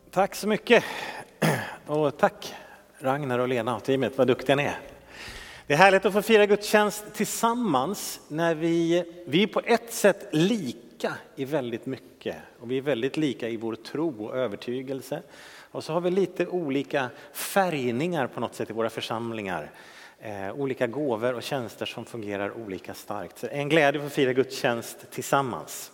Tack så mycket. Och tack Ragnar och Lena och teamet, vad duktiga ni är. Det är härligt att få fira gudstjänst tillsammans när vi är på ett sätt lika i väldigt mycket. Och vi är väldigt lika i vår tro och övertygelse. Och så har vi lite olika färgningar på något sätt i våra församlingar. Olika gåvor och tjänster som fungerar olika starkt. Så det är en glädje att få fira gudstjänst tillsammans.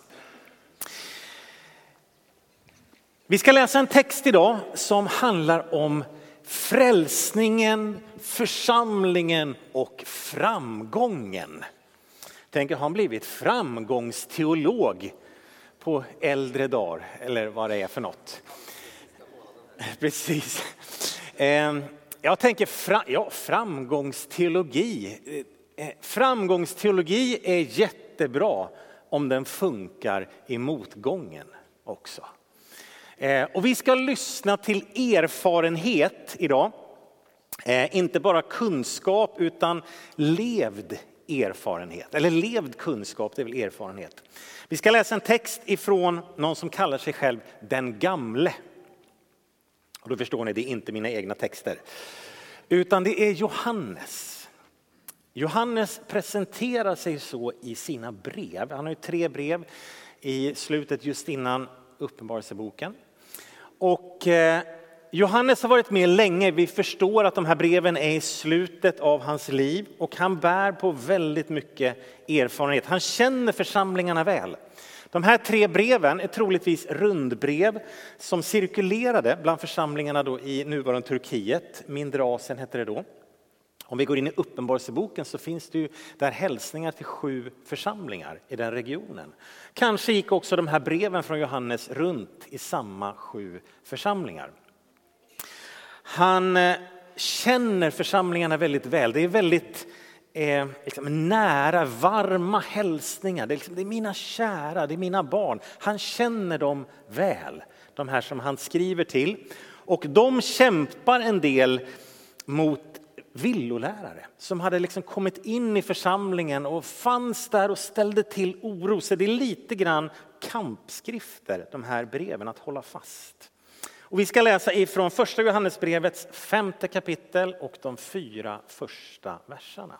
Vi ska läsa en text idag som handlar om frälsningen, församlingen och framgången. Tänk, har han blivit framgångsteolog på äldre dagar, eller vad det är för något. Precis. Jag tänker, framgångsteologi. Framgångsteologi är jättebra om den funkar i motgången också. Och vi ska lyssna till erfarenhet idag. Inte bara kunskap utan levd erfarenhet. Eller levd kunskap, det är väl erfarenhet. Vi ska läsa en text ifrån någon som kallar sig själv den gamle. Och då förstår ni, det är inte mina egna texter. Utan det är Johannes. Johannes presenterar sig så i sina brev. Han har ju 3 brev i slutet just innan Uppenbarelseboken. Och Johannes har varit med länge. Vi förstår att de här breven är i slutet av hans liv. Och han bär på väldigt mycket erfarenhet. Han känner församlingarna väl. De här 3 breven är troligtvis rundbrev som cirkulerade bland församlingarna då i nuvarande Turkiet. Mindre Asien hette det då. Om vi går in i Uppenbarelseboken så finns det ju där hälsningar till 7 församlingar i den regionen. Kanske gick också de här breven från Johannes runt i samma 7 församlingar. Han känner församlingarna väldigt väl. Det är väldigt nära, varma hälsningar. Det är mina kära, det är mina barn. Han känner dem väl, de här som han skriver till. Och de kämpar en del mot villolärare som hade kommit in i församlingen och fanns där och ställde till oro. Så det är lite grann kampskrifter, de här breven, att hålla fast. Och vi ska läsa ifrån första Johannesbrevets 5:e kapitel och de 4 första verserna.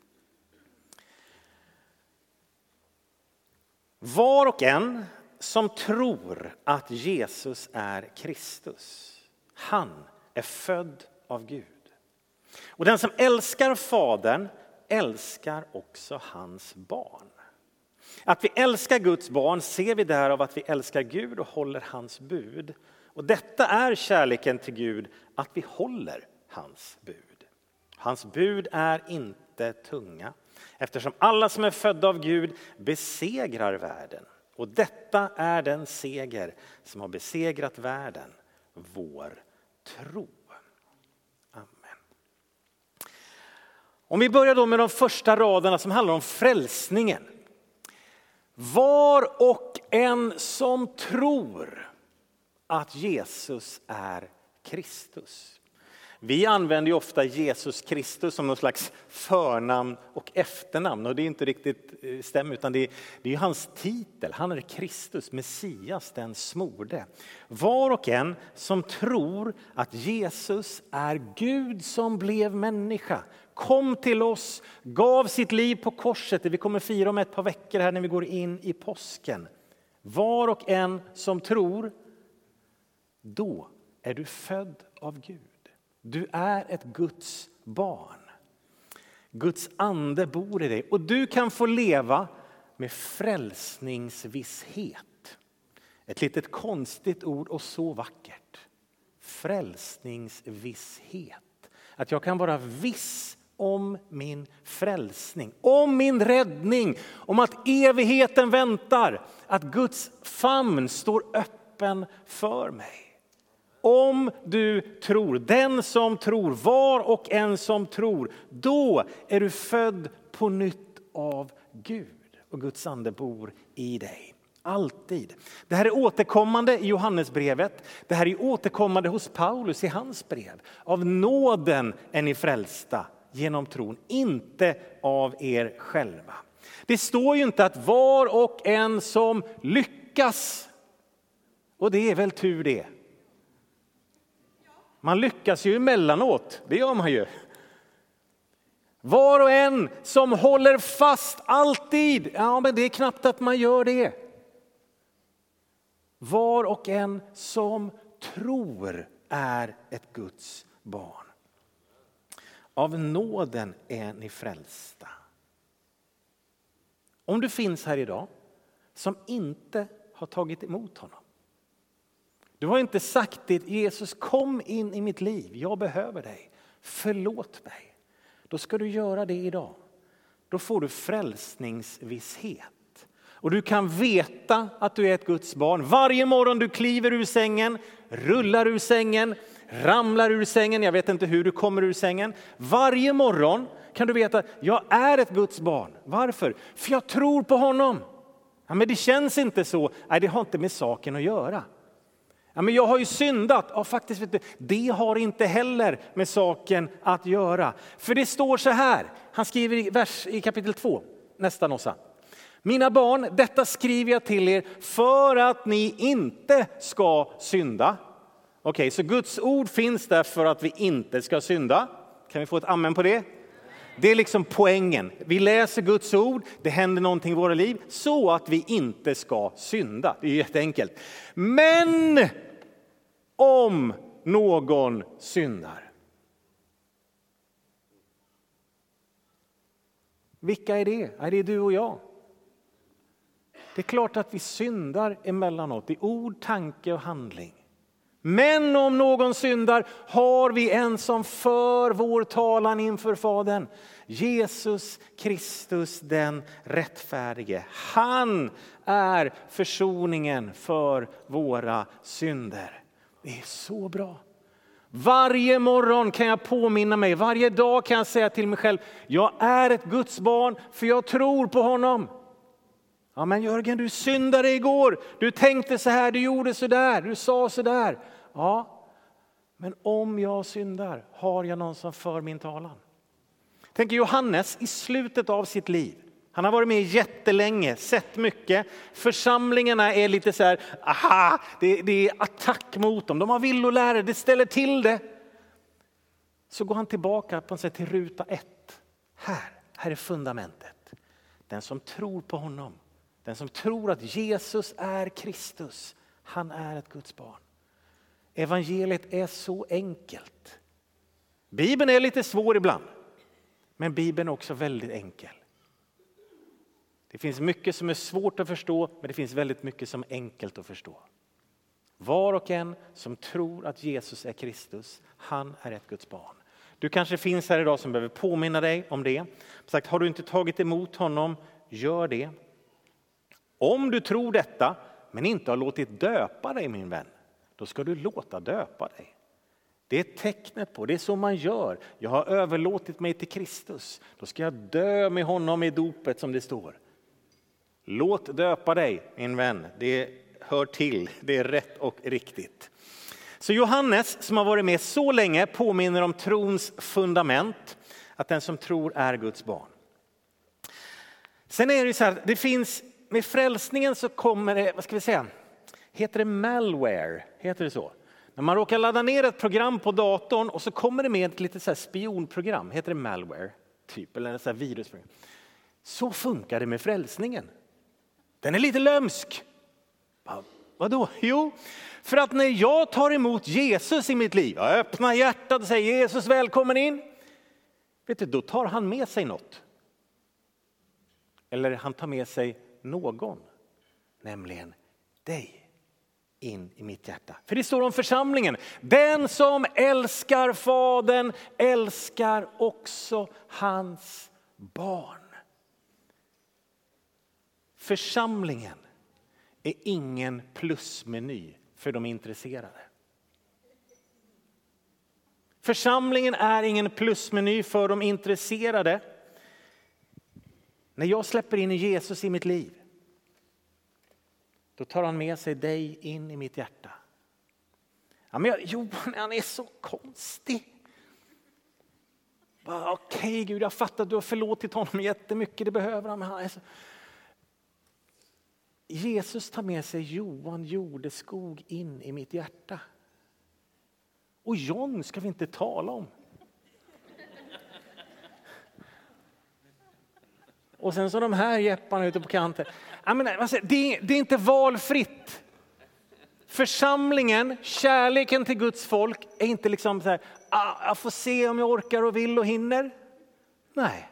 Var och en som tror att Jesus är Kristus, han är född av Gud. Och den som älskar Fadern älskar också hans barn. Att vi älskar Guds barn ser vi därav att vi älskar Gud och håller hans bud. Och detta är kärleken till Gud, att vi håller hans bud. Hans bud är inte tunga, eftersom alla som är födda av Gud besegrar världen. Och detta är den seger som har besegrat världen, vår tro. Om vi börjar då med de första raderna som handlar om frälsningen. Var och en som tror att Jesus är Kristus. Vi använder ju ofta Jesus Kristus som någon slags förnamn och efternamn. Och det är inte riktigt stämmer, utan det är ju hans titel. Han är Kristus, Messias, den smorde. Var och en som tror att Jesus är Gud som blev människa, kom till oss, gav sitt liv på korset. Det vi kommer fira om ett par veckor här när vi går in i påsken. Var och en som tror, då är du född av Gud. Du är ett Guds barn. Guds ande bor i dig. Och du kan få leva med frälsningsvisshet. Ett litet konstigt ord och så vackert. Frälsningsvisshet. Att jag kan vara viss om min frälsning. Om min räddning. Om att evigheten väntar. Att Guds famn står öppen för mig. Om du tror, den som tror, var och en som tror, då är du född på nytt av Gud. Och Guds ande bor i dig. Alltid. Det här är återkommande i Johannesbrevet. Det här är återkommande hos Paulus i hans brev. Av nåden är ni frälsta genom tron, inte av er själva. Det står ju inte att var och en som lyckas, och det är väl tur det. Man lyckas ju emellanåt, det gör man ju. Var och en som håller fast alltid, ja men det är knappt att man gör det. Var och en som tror är ett Guds barn. Av nåden är ni frälsta. Om du finns här idag som inte har tagit emot honom. Du har inte sagt det, Jesus kom in i mitt liv, jag behöver dig, förlåt mig. Då ska du göra det idag. Då får du frälsningsvisshet. Och du kan veta att du är ett Guds barn. Varje morgon du kliver ur sängen, rullar ur sängen, ramlar ur sängen. Jag vet inte hur du kommer ur sängen. Varje morgon kan du veta att jag är ett Guds barn. Varför? För jag tror på honom. Ja, men det känns inte så. Nej, det har inte med saken att göra. Ja, men jag har ju syndat. Ja, faktiskt, vet du, det har inte heller med saken att göra. För det står så här. Han skriver i kapitel 2, nästan Åsa. Mina barn, detta skriver jag till er för att ni inte ska synda. Okej, så Guds ord finns där för att vi inte ska synda. Kan vi få ett amen på det? Det är liksom poängen. Vi läser Guds ord, det händer någonting i våra liv så att vi inte ska synda. Det är jätteenkelt. Men om någon syndar. Vilka är det? Är det du och jag? Det är klart att vi syndar emellanåt i ord, tanke och handling. Men om någon syndar har vi en som för vår talan inför Fadern. Jesus Kristus den rättfärdige. Han är försoningen för våra synder. Det är så bra. Varje morgon kan jag påminna mig, varje dag kan jag säga till mig själv, jag är ett Guds barn för jag tror på honom. Ja men Jörgen, du syndade igår, du tänkte så här, du gjorde så där, du sa så där. Ja, men om jag syndar har jag någon som för min talan. Tänk Johannes i slutet av sitt liv. Han har varit med jättelänge, sett mycket. Församlingarna är lite så här, aha, det är attack mot dem. De har villolärare, det ställer till det. Så går han tillbaka på något sätt till ruta 1. Här är fundamentet. Den som tror på honom, den som tror att Jesus är Kristus, han är ett Guds barn. Evangeliet är så enkelt. Bibeln är lite svår ibland, men Bibeln är också väldigt enkel. Det finns mycket som är svårt att förstå, men det finns väldigt mycket som är enkelt att förstå. Var och en som tror att Jesus är Kristus, han är ett Guds barn. Du kanske finns här idag som behöver påminna dig om det. Sagt, har du inte tagit emot honom, gör det. Om du tror detta, men inte har låtit döpa dig min vän, då ska du låta döpa dig. Det är tecknet på, det är så man gör. Jag har överlåtit mig till Kristus, då ska jag dö med honom i dopet som det står. Låt döpa dig min vän, det hör till, det är rätt och riktigt. Så Johannes som har varit med så länge påminner om trons fundament, att den som tror är Guds barn. Sen är det så här, det finns med frälsningen så kommer det, vad ska vi säga, heter det malware, heter det så? När man råkar ladda ner ett program på datorn och så kommer det med ett litet så här spionprogram, heter det malware typ, eller en så här virusprogram. Så funkar det med frälsningen. Den är lite lömsk. Vadå? Jo, för att när jag tar emot Jesus i mitt liv, jag öppnar hjärtat och säger Jesus välkommen in. Vet du, då tar han med sig något. Eller han tar med sig någon, nämligen dig in i mitt hjärta. För det står om församlingen. Den som älskar Fadern älskar också hans barn. Församlingen är ingen plusmeny för de intresserade. Församlingen är ingen plusmeny för de intresserade. När jag släpper in Jesus i mitt liv, då tar han med sig dig in i mitt hjärta. Ja, men Johan, han är så konstig. Okej, Gud, jag fattar att du har förlåtit honom jättemycket, det behöver han. Men han är så... Jesus tar med sig Johan Jordeskog in i mitt hjärta. Och John ska vi inte tala om. Och sen så de här jepparna ute på kanten. Jag menar, det är inte valfritt. Församlingen, kärleken till Guds folk är inte liksom så här, jag får se om jag orkar och vill och hinner. Nej.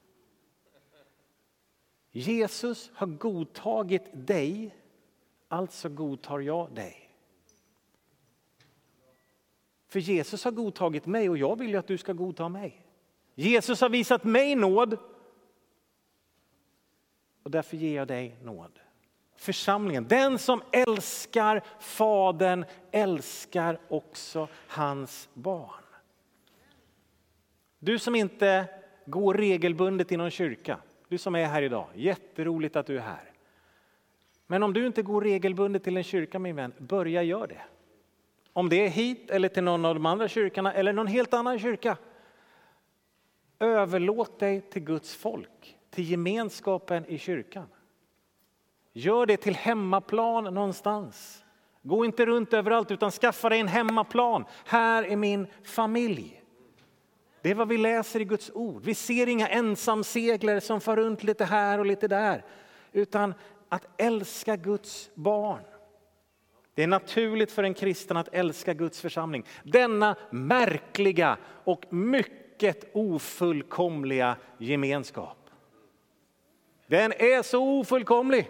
Jesus har godtagit dig, alltså godtar jag dig. För Jesus har godtagit mig och jag vill ju att du ska godta mig. Jesus har visat mig nåd och därför ger jag dig nåd. Församlingen, den som älskar Fadern älskar också hans barn. Du som inte går regelbundet i någon kyrka, du som är här idag, jätteroligt att du är här. Men om du inte går regelbundet till en kyrka, min vän, börja göra det. Om det är hit eller till någon av de andra kyrkorna eller någon helt annan kyrka. Överlåt dig till Guds folk, till gemenskapen i kyrkan. Gör det till hemmaplan någonstans. Gå inte runt överallt utan skaffa dig en hemmaplan. Här är min familj. Det är vad vi läser i Guds ord. Vi ser inga ensamseglare som far runt lite här och lite där. Utan att älska Guds barn. Det är naturligt för en kristen att älska Guds församling. Denna märkliga och mycket ofullkomliga gemenskap. Den är så ofullkomlig.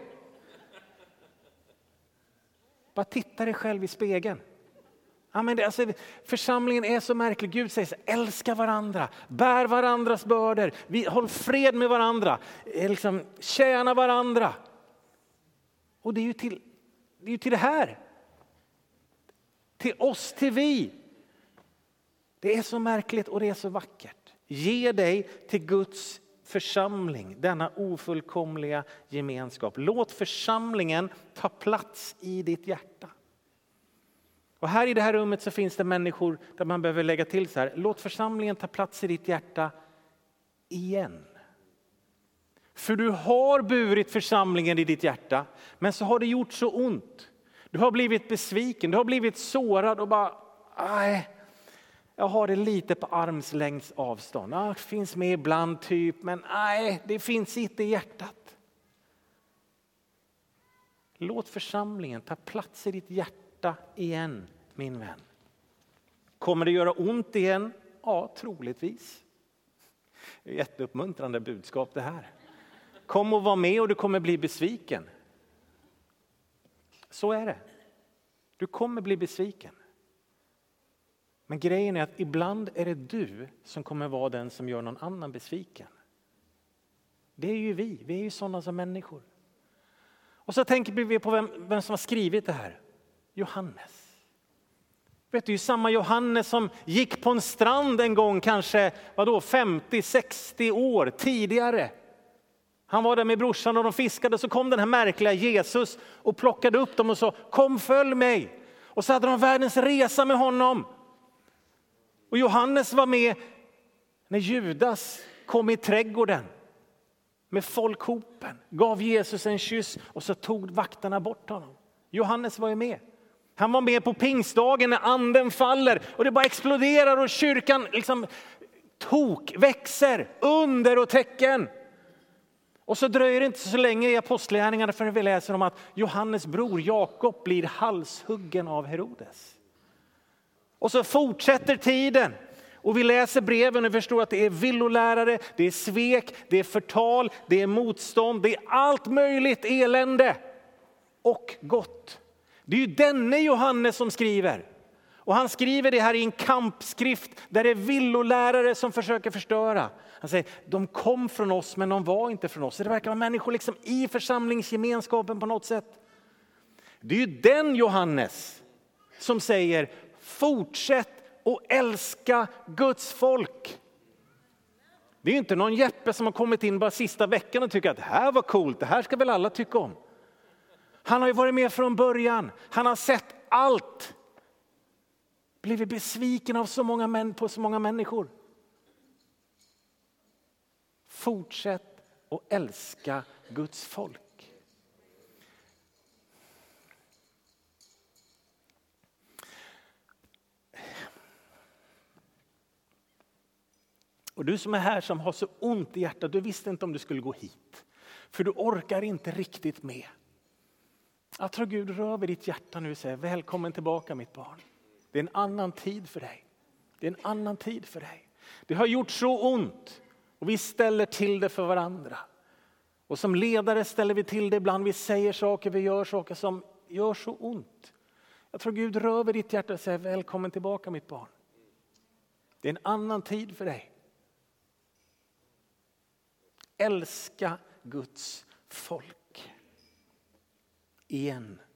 Bara titta dig själv i spegeln. Ja, men församlingen är så märklig. Gud säger så, älska varandra, bär varandras bördor, håll fred med varandra, liksom, tjäna varandra. Och det är ju till det här. Till oss, till vi. Det är så märkligt och det är så vackert. Ge dig till Guds församling, denna ofullkomliga gemenskap. Låt församlingen ta plats i ditt hjärta. Och här i det här rummet så finns det människor där man behöver lägga till så här. Låt församlingen ta plats i ditt hjärta igen. För du har burit församlingen i ditt hjärta, men så har det gjort så ont. Du har blivit besviken, du har blivit sårad och bara, nej, jag har det lite på armslängds avstånd. Det finns med ibland typ, men nej, det finns inte i hjärtat. Låt församlingen ta plats i ditt hjärta igen, min vän. Kommer det göra ont igen? Ja, troligtvis. Det är ett jätteuppmuntrande budskap det här. Kom och var med och du kommer bli besviken. Så är det. Du kommer bli besviken. Men grejen är att ibland är det du som kommer vara den som gör någon annan besviken. Det är ju vi. Vi är ju sådana som människor. Och så tänker vi på vem som har skrivit det här. Johannes. Vet du, ju samma Johannes som gick på en strand en gång kanske 50-60 år tidigare. Han var där med brorsan och de fiskade, så kom den här märkliga Jesus och plockade upp dem och sa, kom följ mig. Och så hade de världens resa med honom. Och Johannes var med när Judas kom i trädgården med folkhopen, gav Jesus en kyss och så tog vakterna bort honom. Johannes var ju med. Han var med på pingstdagen när anden faller och det bara exploderar och kyrkan liksom växer, under och tecken. Och så dröjer det inte så länge i apostlagärningarna förrän vi läser om att Johannes bror Jakob blir halshuggen av Herodes. Och så fortsätter tiden. Och vi läser breven och förstår att det är villolärare, det är svek, det är förtal, det är motstånd, det är allt möjligt elände och gott. Det är ju denne Johannes som skriver. Och han skriver det här i en kampskrift där det är villolärare som försöker förstöra. Han säger, de kom från oss men de var inte från oss. Så det verkar vara människor liksom i församlingsgemenskapen på något sätt. Det är ju den Johannes som säger, fortsätt och älska Guds folk. Det är ju inte någon Jeppe som har kommit in bara sista veckan och tycker att det här var coolt, det här ska väl alla tycka om. Han har ju varit med från början, han har sett allt. Blivit besviken av så många på så många människor. Fortsätt att älska Guds folk. Och du som är här som har så ont i hjärtat, du visste inte om du skulle gå hit. För du orkar inte riktigt med. Jag tror Gud rör vid ditt hjärta nu och säger, välkommen tillbaka mitt barn. Det är en annan tid för dig. Det är en annan tid för dig. Det har gjort så ont och vi ställer till det för varandra. Och som ledare ställer vi till det ibland. Vi säger saker, vi gör saker som gör så ont. Jag tror Gud rör vid ditt hjärta och säger, välkommen tillbaka mitt barn. Det är en annan tid för dig. Älska Guds folk. Igen.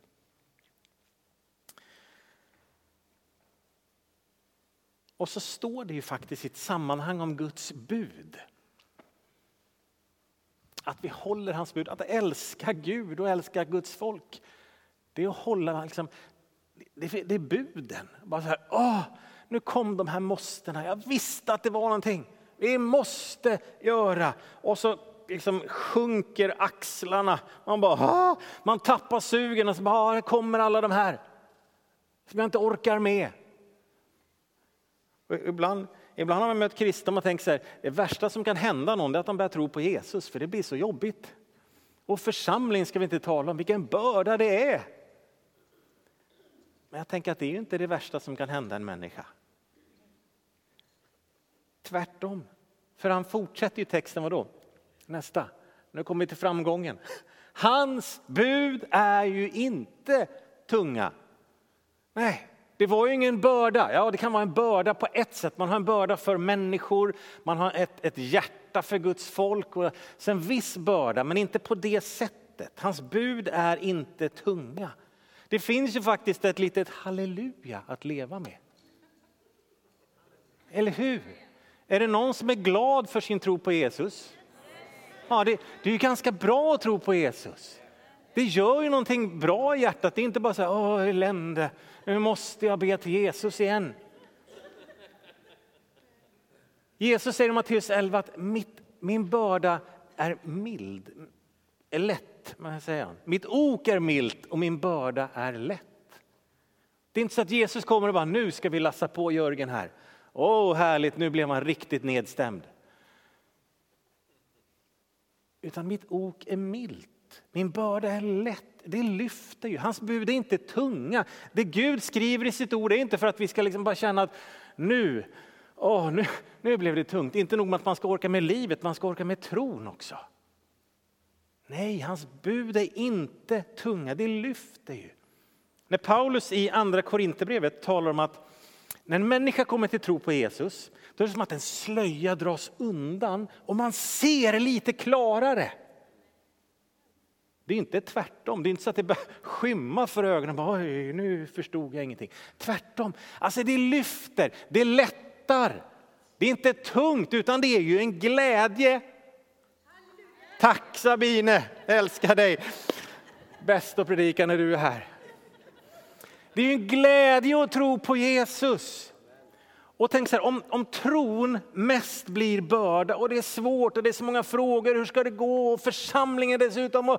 Och så står det ju faktiskt i ett sammanhang om Guds bud. Att vi håller hans bud, att älska Gud och älska Guds folk. Det är att hålla liksom, det är buden. Bara så här, nu kom de här måstena. Jag visste att det var någonting. Vi måste göra. Och så liksom sjunker axlarna. Man tappar sugen och så bara, här kommer alla de här. Som jag inte orkar med. Och ibland har man mött kristna och tänkt så här, det värsta som kan hända någon är att de börjar tro på Jesus. För det blir så jobbigt. Och församling ska vi inte tala om, vilken börda det är. Men jag tänker att det är ju inte det värsta som kan hända en människa. Tvärtom. För han fortsätter ju texten, vadå? Nästa. Nu kommer vi till framgången. Hans bud är ju inte tunga. Nej, det var ju ingen börda. Ja, det kan vara en börda på ett sätt. Man har en börda för människor. Man har ett hjärta för Guds folk. Och sen viss börda, men inte på det sättet. Hans bud är inte tunga. Det finns ju faktiskt ett litet halleluja att leva med. Eller hur? Är det någon som är glad för sin tro på Jesus? Ja, det är ju ganska bra att tro på Jesus. Det gör ju någonting bra i hjärtat. Det är inte bara så här, elände. Nu måste jag be till Jesus igen. Jesus säger i Matteus 11 att min börda är mild. Är lätt, man säger han. Mitt ok är milt och min börda är lätt. Det är inte så att Jesus kommer och bara, nu ska vi lassa på Jörgen här. Härligt, nu blev man riktigt nedstämd. Utan mitt ok är milt. Min börda är lätt. Det lyfter ju. Hans bud är inte tunga. Det Gud skriver i sitt ord är inte för att vi ska liksom bara känna att nu blev det tungt. Inte nog med att man ska orka med livet, man ska orka med tron också. Nej, hans bud är inte tunga. Det lyfter ju. När Paulus i andra Korinthierbrevet talar om att när en människa kommer till tro på Jesus, då är det som att en slöja dras undan och man ser lite klarare. Det är inte tvärtom. Det är inte så att det börjar skymma för ögonen. Oj, nu förstod jag ingenting. Tvärtom. Alltså det lyfter, det lättar. Det är inte tungt utan det är ju en glädje. Tack Sabine, älskar dig. Bäst att predika när du är här. Det är ju en glädje att tro på Jesus. Och tänk så här, om tron mest blir börda och det är svårt och det är så många frågor, hur ska det gå? Och församlingen dessutom.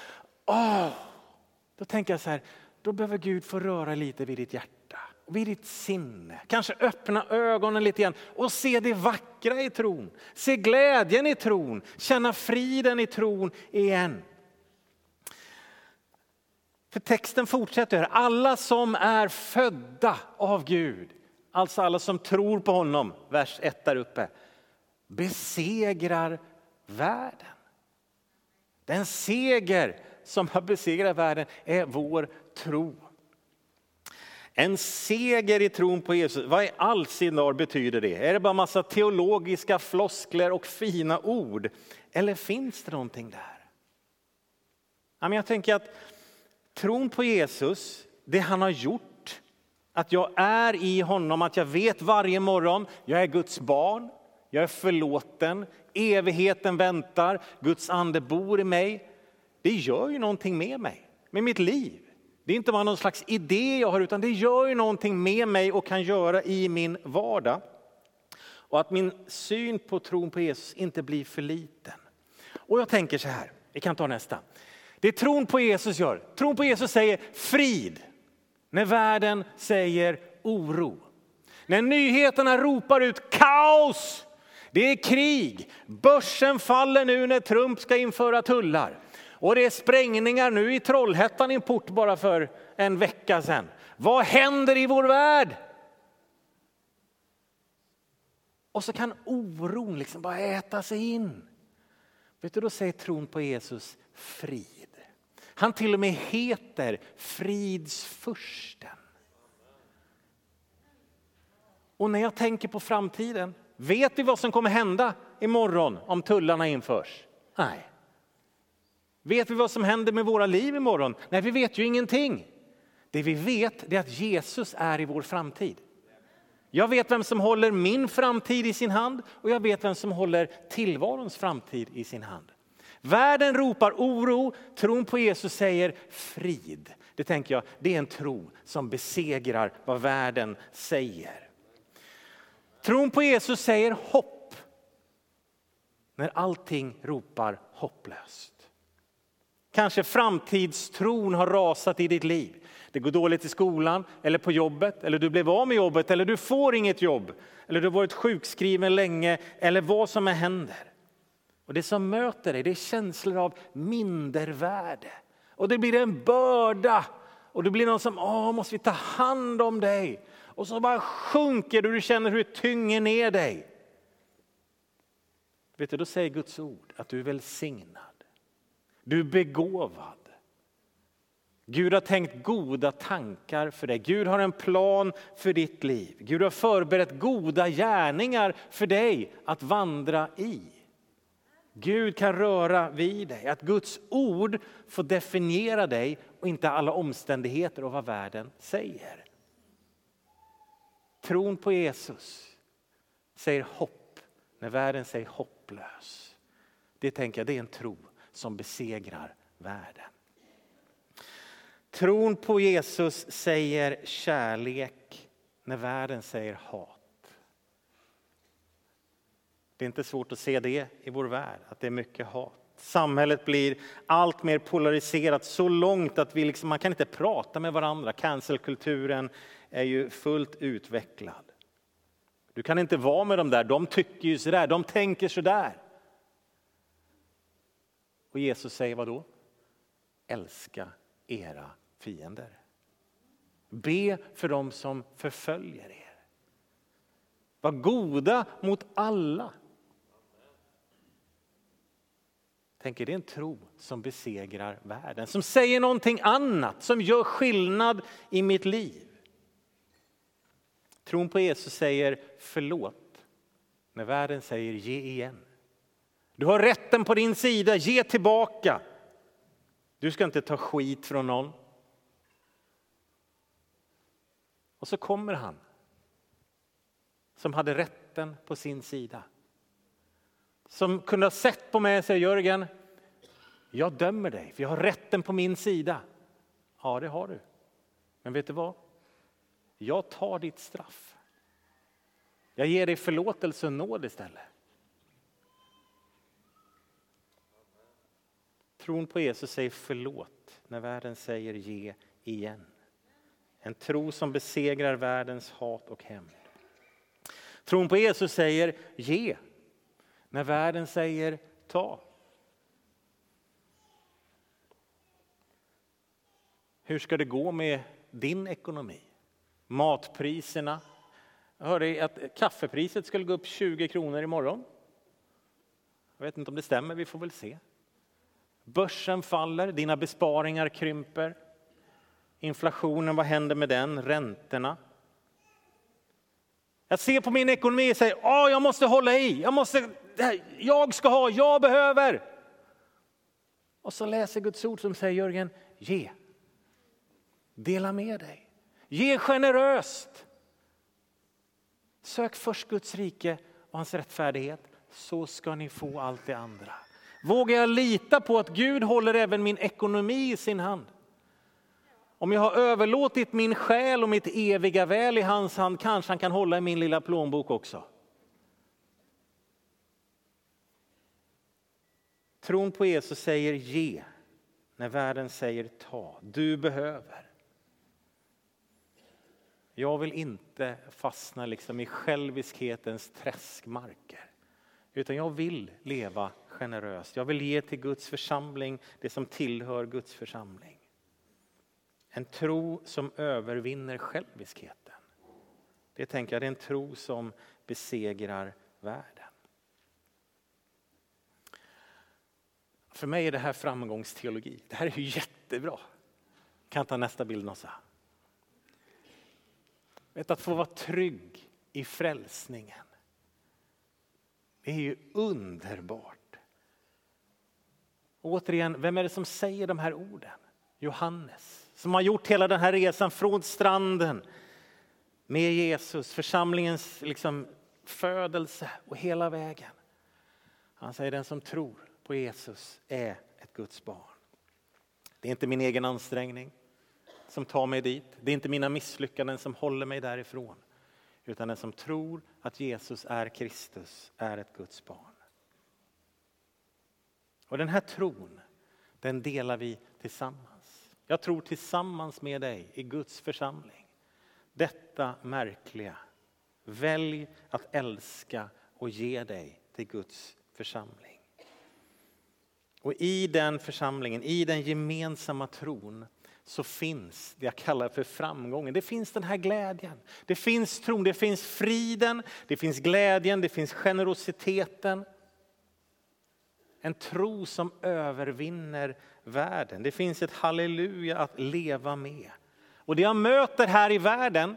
Då tänker jag så här, då behöver Gud få röra lite vid ditt hjärta. Vid ditt sinne. Kanske öppna ögonen lite grann och se det vackra i tron. Se glädjen i tron. Känna friden i tron igen. För texten fortsätter här. Alla som är födda av Gud. Alltså alla som tror på honom. Vers 1 där uppe. Besegrar världen. Den seger som har besegrat världen är vår tro. En seger i tron på Jesus. Vad i all sin dar betyder det? Är det bara massa teologiska floskler och fina ord? Eller finns det någonting där? Jag tänker att tron på Jesus, det han har gjort, att jag är i honom, att jag vet varje morgon, jag är Guds barn, jag är förlåten, evigheten väntar, Guds ande bor i mig. Det gör ju någonting med mig, med mitt liv. Det är inte bara någon slags idé jag har, utan det gör ju någonting med mig och kan göra i min vardag. Och att min syn på tron på Jesus inte blir för liten. Och jag tänker så här, vi kan ta nästa. Det tron på Jesus gör. Tron på Jesus säger frid. När världen säger oro. När nyheterna ropar ut kaos. Det är krig. Börsen faller nu när Trump ska införa tullar. Och det är sprängningar nu i Trollhättan i en port bara för en vecka sedan. Vad händer i vår värld? Och så kan oron liksom bara äta sig in. Vet du, då säger tron på Jesus frid. Han till och med heter fridsfursten. Och när jag tänker på framtiden, vet vi vad som kommer hända imorgon om tullarna införs? Nej. Vet vi vad som händer med våra liv imorgon? Nej, vi vet ju ingenting. Det vi vet är att Jesus är i vår framtid. Jag vet vem som håller min framtid i sin hand och jag vet vem som håller tillvarons framtid i sin hand. Världen ropar oro, tron på Jesus säger frid. Det tänker jag, det är en tro som besegrar vad världen säger. Tron på Jesus säger hopp när allting ropar hopplöst. Kanske framtidstron har rasat i ditt liv. Det går dåligt i skolan eller på jobbet, eller du blev av med jobbet, eller du får inget jobb, eller du har varit sjukskriven länge, eller vad som än händer. Och det som möter dig, det är känslor av mindervärde. Och det blir en börda. Och det blir någon som, måste vi ta hand om dig? Och så bara sjunker du känner hur det tynger ner dig. Vet du, då säger Guds ord att du är välsignad. Du är begåvad. Gud har tänkt goda tankar för dig. Gud har en plan för ditt liv. Gud har förberett goda gärningar för dig att vandra i. Gud kan röra vid dig. Att Guds ord får definiera dig och inte alla omständigheter och vad världen säger. Tron på Jesus säger hopp när världen säger hopplös. Det tänker jag, det är en tro som besegrar världen. Tron på Jesus säger kärlek när världen säger hat. Det är inte svårt att se det i vår värld, att det är mycket hat. Samhället blir allt mer polariserat så långt att man kan inte prata med varandra. Cancelkulturen är ju fullt utvecklad. Du kan inte vara med dem där, de tycker ju sådär, de tänker sådär. Och Jesus säger vad då? Älska era fiender. Be för dem som förföljer er. Var goda mot alla. Tänker det är en tro som besegrar världen. Som säger någonting annat. Som gör skillnad i mitt liv. Tron på Jesus säger förlåt. När världen säger ge igen. Du har rätten på din sida, ge tillbaka. Du ska inte ta skit från någon. Och så kommer han. Som hade rätten på sin sida. Som kunde ha sett på mig och säga Jörgen, jag dömer dig för jag har rätten på min sida. Ja, det har du. Men vet du vad? Jag tar ditt straff. Jag ger dig förlåtelse och nåd istället. Tron på Jesus säger förlåt när världen säger ge igen. En tro som besegrar världens hat och hämnd. Tron på Jesus säger ge när världen säger ta. Hur ska det gå med din ekonomi? Matpriserna. Jag hörde att kaffepriset skulle gå upp 20 kronor imorgon. Jag vet inte om det stämmer, vi får väl se. Börsen faller, dina besparingar krymper. Inflationen, vad händer med den? Räntorna. Jag ser på min ekonomi och säger, jag måste hålla i. Jag ska ha, jag behöver. Och så läser Guds ord som säger, Jörgen, ge. Dela med dig. Ge generöst. Sök först Guds rike och hans rättfärdighet. Så ska ni få allt det andra. Vågar jag lita på att Gud håller även min ekonomi i sin hand? Om jag har överlåtit min själ och mitt eviga väl i hans hand, kanske han kan hålla i min lilla plånbok också. Tron på Jesus säger ge, när världen säger ta. Du behöver. Jag vill inte fastna i själviskhetens träskmarker. Utan jag vill leva generöst. Jag vill ge till Guds församling det som tillhör Guds församling. En tro som övervinner själviskheten. Det tänker jag, det är en tro som besegrar världen. För mig är det här framgångsteologi. Det här är ju jättebra. Kan ta nästa bild också. Att få vara trygg i frälsningen. Det är ju underbart. Och återigen, vem är det som säger de här orden? Johannes, som har gjort hela den här resan från stranden med Jesus, församlingens födelse och hela vägen. Han säger, den som tror på Jesus är ett Guds barn. Det är inte min egen ansträngning som tar mig dit. Det är inte mina misslyckanden som håller mig därifrån. Utan den som tror att Jesus är Kristus är ett Guds barn. Och den här tron, den delar vi tillsammans. Jag tror tillsammans med dig i Guds församling. Detta märkliga. Välj att älska och ge dig till Guds församling. Och i den församlingen, i den gemensamma tron, så finns det jag kallar för framgången. Det finns den här glädjen. Det finns tron, det finns friden, det finns glädjen, det finns generositeten. En tro som övervinner världen. Det finns ett halleluja att leva med. Och det jag möter här i världen,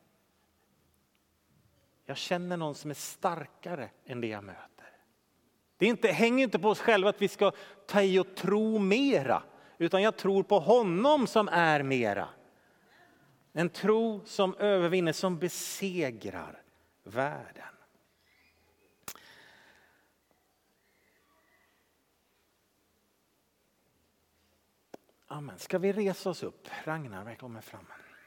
jag känner någon som är starkare än det jag möter. Det hänger inte på oss själva att vi ska ta i och tro mera. Utan jag tror på honom som är mera. En tro som övervinner, som besegrar världen. Amen. Ska vi resa oss upp? Ragnar, välkommen fram.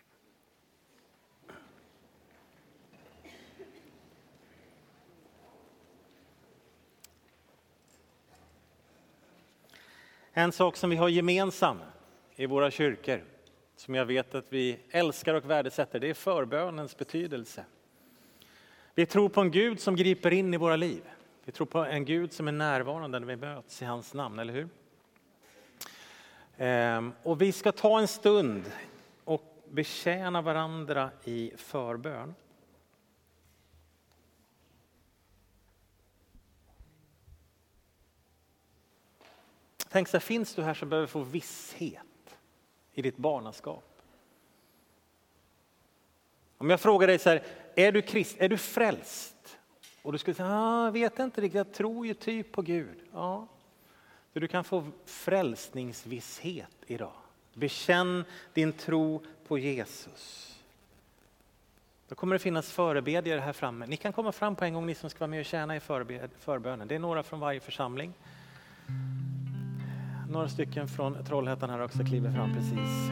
En sak som vi har gemensam i våra kyrkor, som jag vet att vi älskar och värdesätter, det är förbönens betydelse. Vi tror på en Gud som griper in i våra liv. Vi tror på en Gud som är närvarande när vi möts i hans namn, eller hur? Och vi ska ta en stund och betjäna varandra i förbön. Tänk så här, finns du här som behöver få visshet i ditt barnaskap? Om jag frågar dig så här, är du frälst? Och du skulle säga, jag vet inte riktigt, jag tror ju typ på Gud. Ja, så du kan få frälsningsvisshet idag. Bekänn din tro på Jesus. Då kommer det finnas förebedjare här framme. Ni kan komma fram på en gång, ni som ska vara med och tjäna i förbönen. Det är några från varje församling. Några stycken från Trollhättan här också kliver fram precis.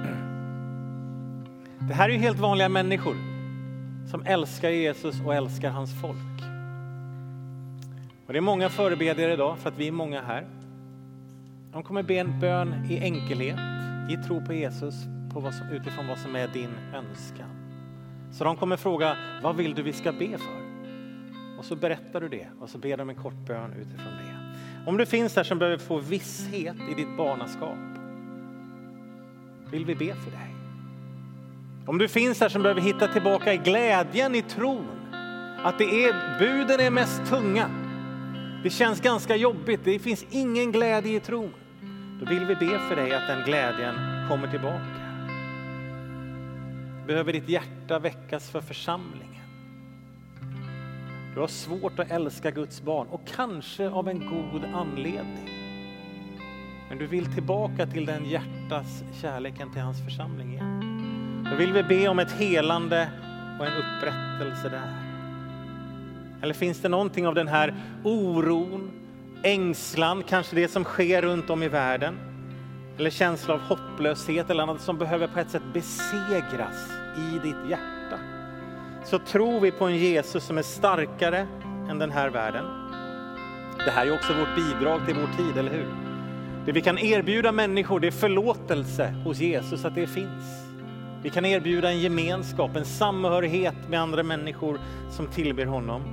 Det här är ju helt vanliga människor som älskar Jesus och älskar hans folk. Och det är många förebedjare idag för att vi är många här. De kommer be en bön i enkelhet, i tro på Jesus, utifrån vad som är din önskan. Så de kommer fråga, vad vill du vi ska be för? Och så berättar du det och så ber de en kort bön utifrån det. Om du finns där som behöver få visshet i ditt barnaskap, vill vi be för dig. Om du finns där som behöver hitta tillbaka i glädjen i tron, att buden är mest tunga, det känns ganska jobbigt, det finns ingen glädje i tron, då vill vi be för dig att den glädjen kommer tillbaka. Behöver ditt hjärta väckas för församlingen? Du har svårt att älska Guds barn och kanske av en god anledning. Men du vill tillbaka till den hjärtas kärleken till hans församling igen. Då vill vi be om ett helande och en upprättelse där. Eller finns det någonting av den här oron, ängslan, kanske det som sker runt om i världen? Eller känsla av hopplöshet eller annat som behöver på ett sätt besegras i ditt hjärta? Så tror vi på en Jesus som är starkare än den här världen. Det här är också vårt bidrag till vår tid, eller hur? Det vi kan erbjuda människor, det är förlåtelse hos Jesus, att det finns. Vi kan erbjuda en gemenskap, en samhörighet med andra människor som tillber honom.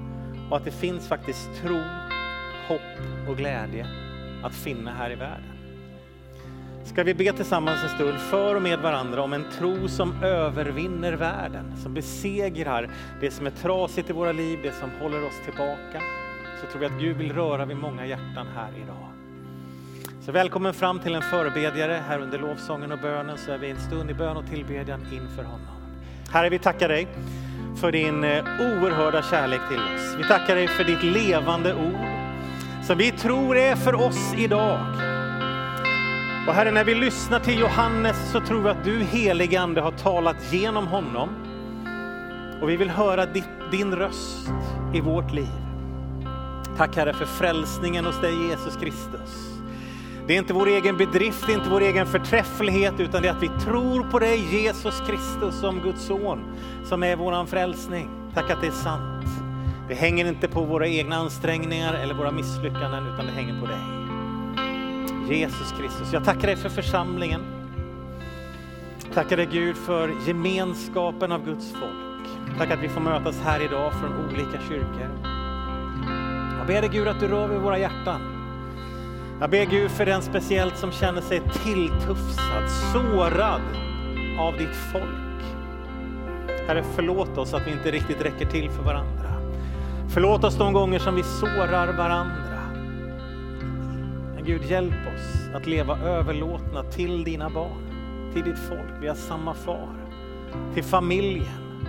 Och att det finns faktiskt tro, hopp och glädje att finna här i världen. Ska vi be tillsammans en stund för och med varandra om en tro som övervinner världen. Som besegrar det som är trasigt i våra liv, det som håller oss tillbaka. Så tror vi att Gud vill röra vid många hjärtan här idag. Så välkommen fram till en förebedjare här under lovsången och bönen, så är vi en stund i bön och tillbedjan inför honom. Herre, vi tackar dig för din oerhörda kärlek till oss. Vi tackar dig för ditt levande ord som vi tror är för oss idag. Och Herre, när vi lyssnar till Johannes så tror vi att du, helige Ande, har talat genom honom. Och vi vill höra din röst i vårt liv. Tack Herre för frälsningen hos dig, Jesus Kristus. Det är inte vår egen bedrift, det är inte vår egen förträfflighet, utan det är att vi tror på dig, Jesus Kristus, som Guds son, som är våran frälsning. Tack att det är sant. Det hänger inte på våra egna ansträngningar eller våra misslyckanden, utan det hänger på dig. Jesus Kristus, jag tackar dig för församlingen. Tackar dig Gud för gemenskapen av Guds folk. Tack att vi får mötas här idag från olika kyrkor. Jag ber dig Gud att du rör vid våra hjärtan. Jag ber Gud för den speciellt som känner sig tilltufsad, sårad av ditt folk. Herre, förlåt oss att vi inte riktigt räcker till för varandra. Förlåt oss de gånger som vi sårar varandra. Men Gud, hjälp oss att leva överlåtna till dina barn, till ditt folk. Vi har samma far, till familjen.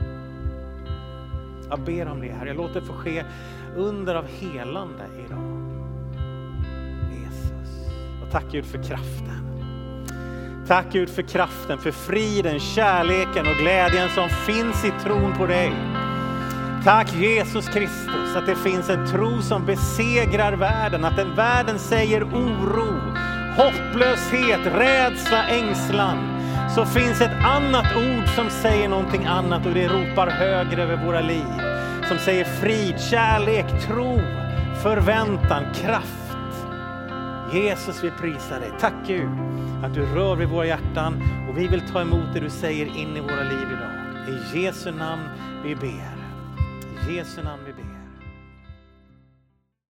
Jag ber om det här. Jag låter det få ske under av helande idag. Tack Gud för kraften. Tack Gud för kraften, för friden, kärleken och glädjen som finns i tron på dig. Tack Jesus Kristus att det finns en tro som besegrar världen. Att den världen säger oro, hopplöshet, rädsla, ängslan. Så finns ett annat ord som säger någonting annat, och det ropar högre över våra liv. Som säger frid, kärlek, tro, förväntan, kraft. Jesus, vi prisar dig. Tack Gud att du rör vid våra hjärtan, och vi vill ta emot det du säger in i våra liv idag. I Jesu namn vi ber. I Jesu namn vi ber.